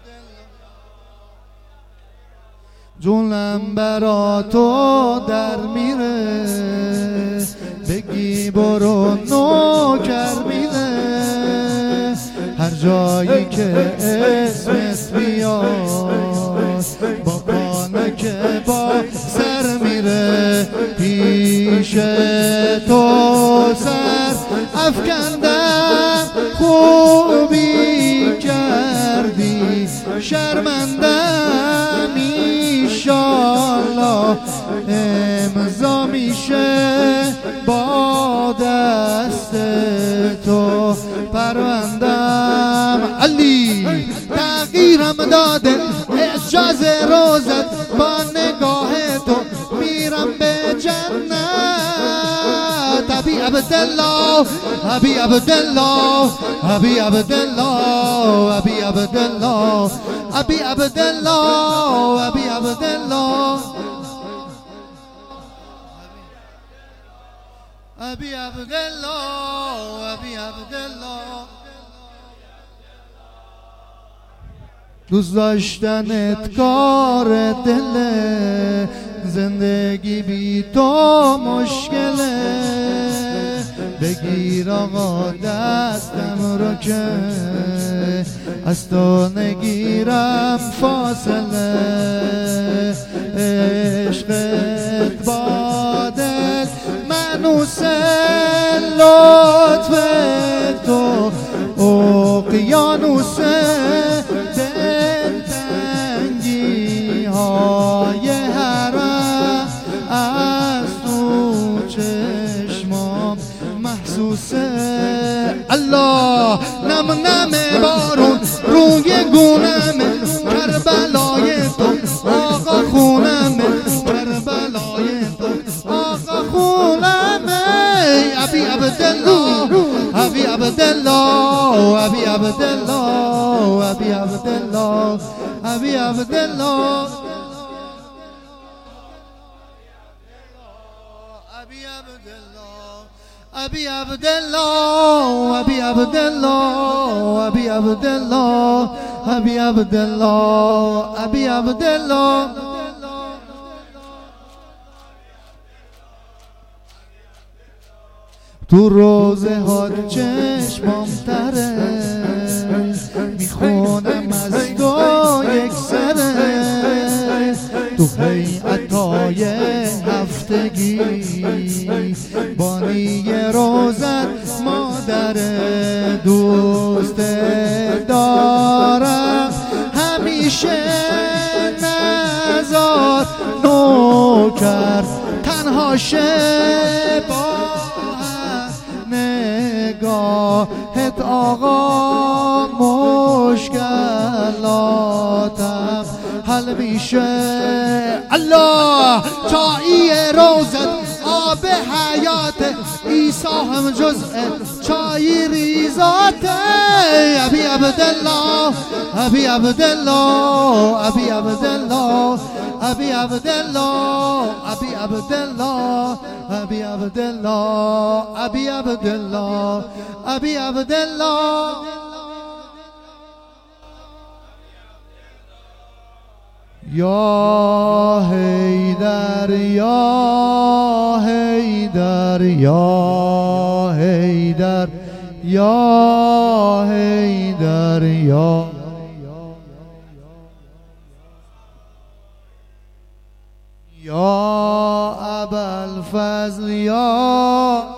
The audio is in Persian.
جونم برا تو در میره، بگی برو نوکر میره. هر جایی که اسمت بیاد با پانه که با سر میره. پیش تو سر افکندم خوبی کردی، شرمندم ایشالله امضا میشه با دست تو پروندم. علی تغییرم داده اجازه روزت، با نگاه تو میرم به جنت. ابی عبدالله ابی عبدالله ابی عبدالله ابی عبدالله ابی عبدالله ابی عبدالله ابی عبدالله ابی عبدالله. دوست داشتنت کار دله، زندگی بی تو مشکله. بگیر آقا دستم رو که از تو نگیرم فاصله. عشقت با دل منوسه، لطف تو اقیانوسه. دلتنگی های حرم از تو چشمام محسوسه. الله نم نم بارون روی گونمه، کربلای تو آقا خونمه، کربلای تو آقا خونمه. ابی عبدالله ابی عبدالله ابی عبدالله ابی عبدالله ابی عبدالله ابی عبدالله ابی عبدالله ابی عبدالله ابی عبدالله ابی عبدالله. تو روزه ها چشمام تره، میخونم از تو یک سره. تو هیئتای هفتگی بانی روزت مادره. دوست دارم همیشه نزار نوکر تنها شه. با نگاهت آقا مشکلاتم حل میشه. الله چایی روزت آب حیات، عیسی هم جزء چایی ریزاته. ابی عبدالله ابی عبدالله ابی عبدالله ابی عبدالله ابی عبدالله ابی عبدالله ابی عبدالله ابی عبدالله. یا حیدر یا حیدر یا حیدر یا حیدر یا ابوالفضل یا